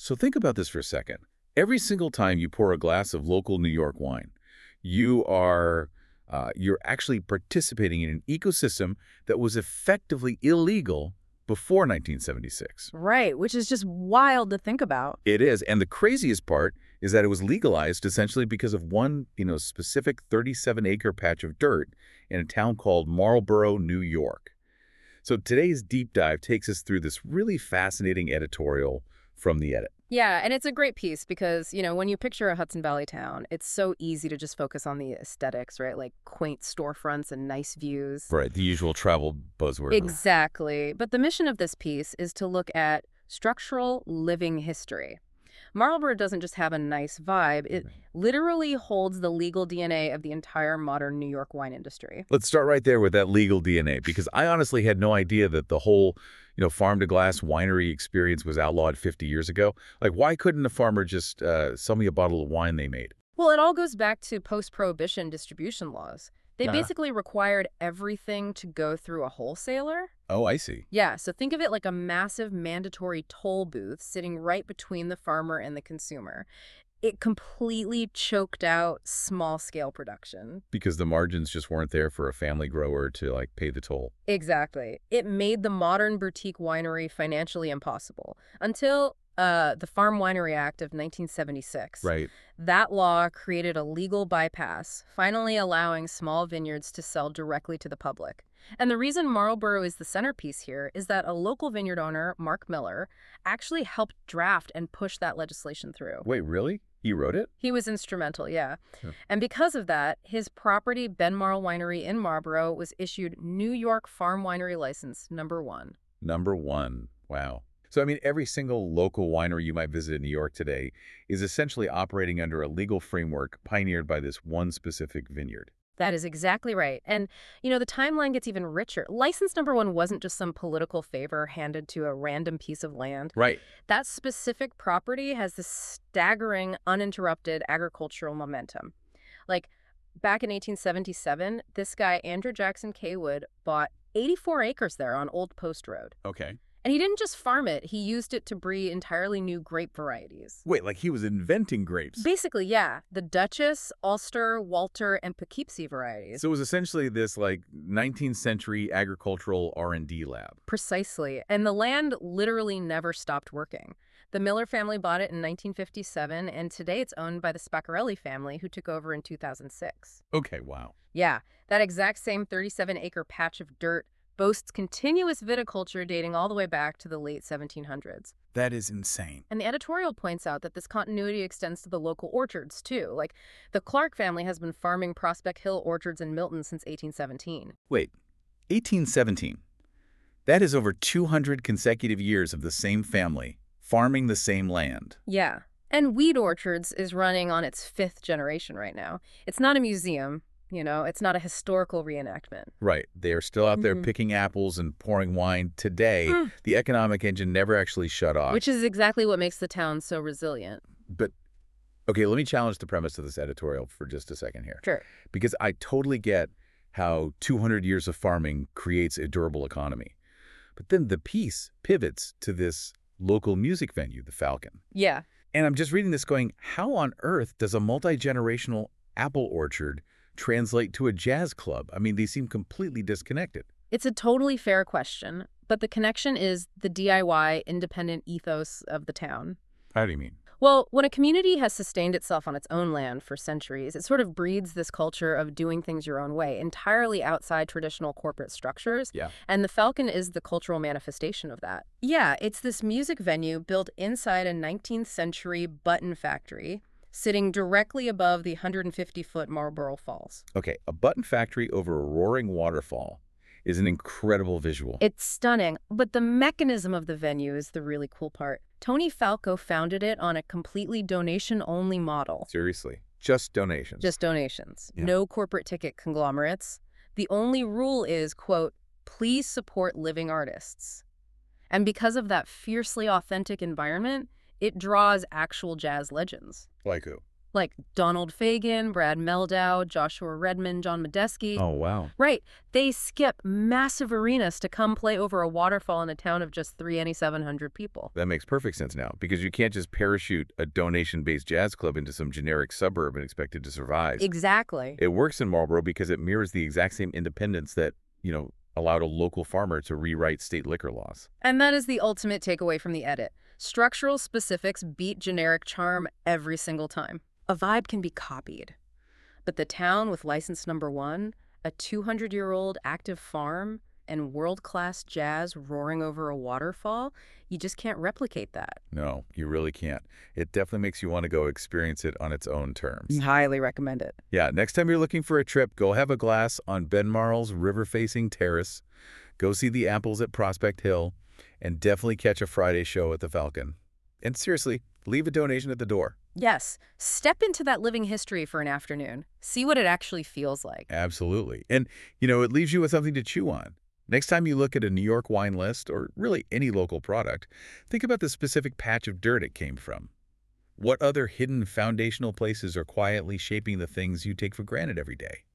So think about this for a second. Every single time you pour a glass of local New York wine, you're actually participating in an ecosystem that was effectively illegal before 1976. Right, which is just wild to think about. It is, and the craziest part is that it was legalized essentially because of one, specific 37-acre patch of dirt in a town called Marlborough, New York. So today's deep dive takes us through this really fascinating editorial from The Edit. Yeah, and it's a great piece because, when you picture a Hudson Valley town, it's so easy to just focus on the aesthetics, right? Like quaint storefronts and nice views. Right, the usual travel buzzword. Exactly. But the mission of this piece is to look at structural living history. Marlborough doesn't just have a nice vibe, it literally holds the legal DNA of the entire modern New York wine industry. Let's start right there with that legal DNA, because I honestly had no idea that the whole, farm-to-glass winery experience was outlawed 50 years ago. Like, why couldn't a farmer just sell me a bottle of wine they made? Well, it all goes back to post-prohibition distribution laws. They basically required everything to go through a wholesaler. Oh, I see. Yeah, so think of it like a massive mandatory toll booth sitting right between the farmer and the consumer. It completely choked out small-scale production. Because the margins just weren't there for a family grower to, pay the toll. Exactly. It made the modern boutique winery financially impossible until the Farm Winery Act of 1976. Right. That law created a legal bypass, finally allowing small vineyards to sell directly to the public. And the reason Marlborough is the centerpiece here is that a local vineyard owner, Mark Miller, actually helped draft and push that legislation through. Wait, really? He wrote it? He was instrumental, yeah. Huh. And because of that, his property, Benmarl Winery in Marlborough, was issued New York Farm Winery License number 1. Number 1. Wow. So, every single local winery you might visit in New York today is essentially operating under a legal framework pioneered by this one specific vineyard. That is exactly right. And, the timeline gets even richer. License number 1 wasn't just some political favor handed to a random piece of land. Right. That specific property has this staggering, uninterrupted agricultural momentum. Like, back in 1877, this guy, Andrew Jackson Cawood, bought 84 acres there on Old Post Road. Okay. And he didn't just farm it, he used it to breed entirely new grape varieties. Wait, like he was inventing grapes? Basically, yeah. The Duchess, Ulster, Walter, and Poughkeepsie varieties. So it was essentially this, 19th century agricultural R&D lab. Precisely. And the land literally never stopped working. The Miller family bought it in 1957, and today it's owned by the Spaccarelli family, who took over in 2006. Okay, wow. Yeah, that exact same 37-acre patch of dirt boasts continuous viticulture dating all the way back to the late 1700s. That is insane. And the editorial points out that this continuity extends to the local orchards, too. Like, the Clark family has been farming Prospect Hill orchards in Milton since 1817. Wait, 1817? That is over 200 consecutive years of the same family farming the same land. Yeah. And Weed Orchards is running on its 5th generation right now. It's not a museum. It's not a historical reenactment. Right. They are still out there picking apples and pouring wine. Today, the economic engine never actually shut off. Which is exactly what makes the town so resilient. But, okay, let me challenge the premise of this editorial for just a second here. Sure. Because I totally get how 200 years of farming creates a durable economy. But then the piece pivots to this local music venue, the Falcon. Yeah. And I'm just reading this going, how on earth does a multi-generational apple orchard translate to a jazz club? They seem completely disconnected. It's a totally fair question, but the connection is the DIY independent ethos of the town. How do you mean? Well, when a community has sustained itself on its own land for centuries, it sort of breeds this culture of doing things your own way, entirely outside traditional corporate structures. Yeah. And the Falcon is the cultural manifestation of that. Yeah, it's this music venue built inside a 19th century button factory, sitting directly above the 150-foot Marlborough Falls. Okay, a button factory over a roaring waterfall is an incredible visual. It's stunning, but the mechanism of the venue is the really cool part. Tony Falco founded it on a completely donation-only model. Seriously, just donations. Just donations. Yeah. No corporate ticket conglomerates. The only rule is, quote, please support living artists. And because of that fiercely authentic environment, it draws actual jazz legends. Like who? like Donald Fagen, Brad Meldau, Joshua Redmond, John Medeski. Oh, wow. Right. They skip massive arenas to come play over a waterfall in a town of just 700 people. That makes perfect sense now, because you can't just parachute a donation-based jazz club into some generic suburb and expect it to survive. Exactly. It works in Marlboro because it mirrors the exact same independence that, allowed a local farmer to rewrite state liquor laws. And that is the ultimate takeaway from the edit. Structural specifics beat generic charm every single time. A vibe can be copied. But the town with license number 1, a 200-year-old active farm, and world-class jazz roaring over a waterfall, you just can't replicate that. No, you really can't. It definitely makes you want to go experience it on its own terms. Highly recommend it. Yeah, next time you're looking for a trip, go have a glass on Ben Marl's river-facing terrace, go see the apples at Prospect Hill, and definitely catch a Friday show at the Falcon. And seriously, leave a donation at the door. Yes, step into that living history for an afternoon. See what it actually feels like. Absolutely. And, it leaves you with something to chew on. Next time you look at a New York wine list, or really any local product, think about the specific patch of dirt it came from. What other hidden foundational places are quietly shaping the things you take for granted every day?